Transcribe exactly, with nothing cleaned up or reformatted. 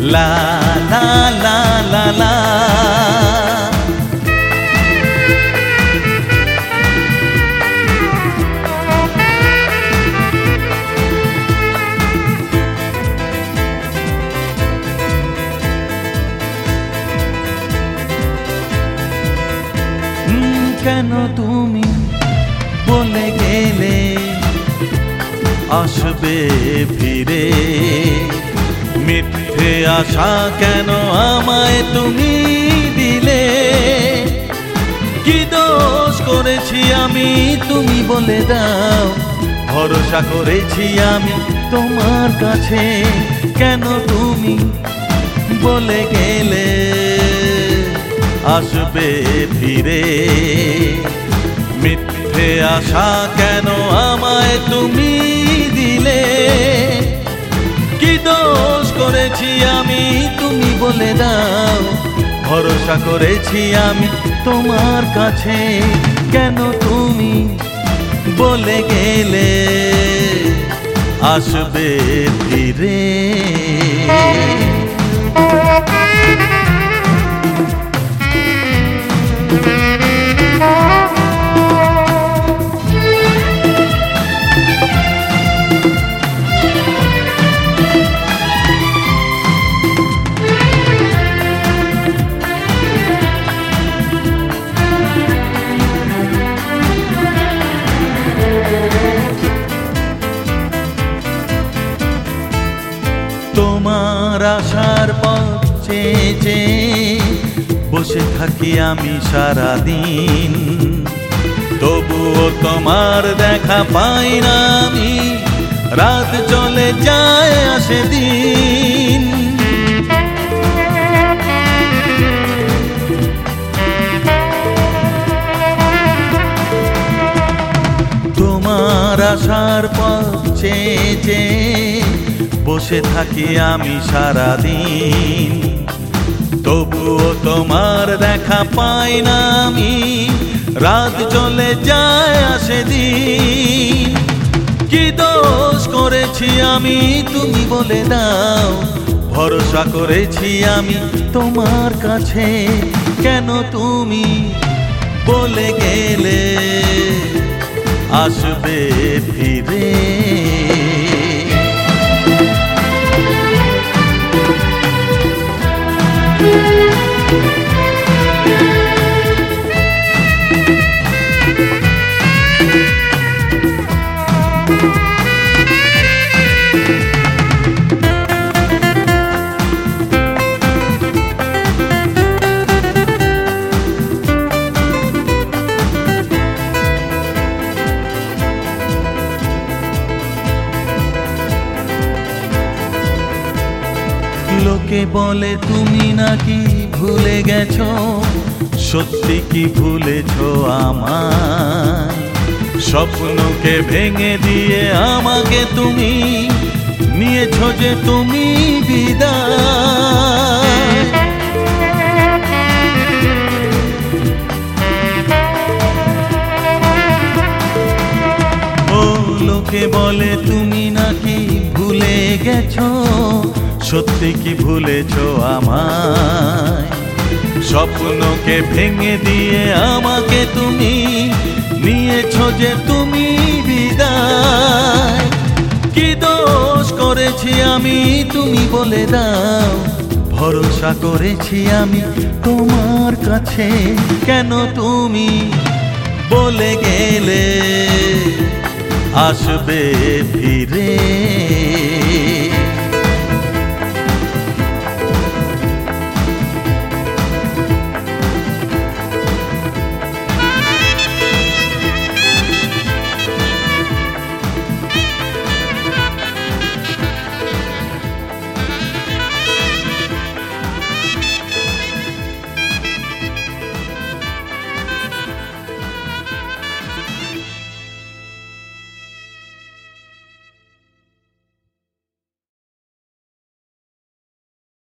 লা লা লা লা লা। কেন তুমি বলে গেলে আসবে ফিরে, মিথ্যে আশা কেন আমায় তুমি দিলে? কি দোষ করেছি আমি তুমি বলে দাও, ভরসা করেছি আমি তোমার কাছে, কেন তুমি বলে গেলে আসবে ফিরে? মিথ্যে আশা কেন আমায় তুমি দিলে? কি দোষ করেছি আমি তুমি বলে দাও, ভরসা করেছি আমি তোমার কাছে, কেন তুমি বলে গেলে আসবে ফিরে? তোমার আশার পথ চেয়ে চেয়ে বসে থাকি আমি সারাদিন, তবুও তোমার দেখা পাই না আমি, রাত চলে যায় আসে দিন। তোমার আশার পথ চেয়ে চেয়ে বসে থাকি আমি সারাদিন, তবুও তোমার দেখা পাই না আমি, রাত চলে যায় আসে দিন। কি দোষ করেছি আমি তুমি বলে দাও, ভরসা করেছি আমি তোমার কাছে, কেন তুমি বলে গেলে আসবে ফিরে? লোকে বলে তুমি নাকি ভুলে গেছো, সত্যি কি ভুলেছো আমায়? স্বপ্নকে ভেঙে দিয়ে আমাকে তুমি নিয়েছো যে তুমি বিদায়। ও লোকে বলে তুমি নাকি ভুলে গেছো, সত্যি কি ভুলেছো আমায়? স্বপ্নকে ভেঙে দিয়ে আমাকে তুমি নিয়েছো যে তুমি বিদায়। কি দোষ করেছি আমি তুমি বলে দাও, ভরসা করেছি আমি তোমার কাছে, কেন তুমি বলে গেলে আসবে ফিরে?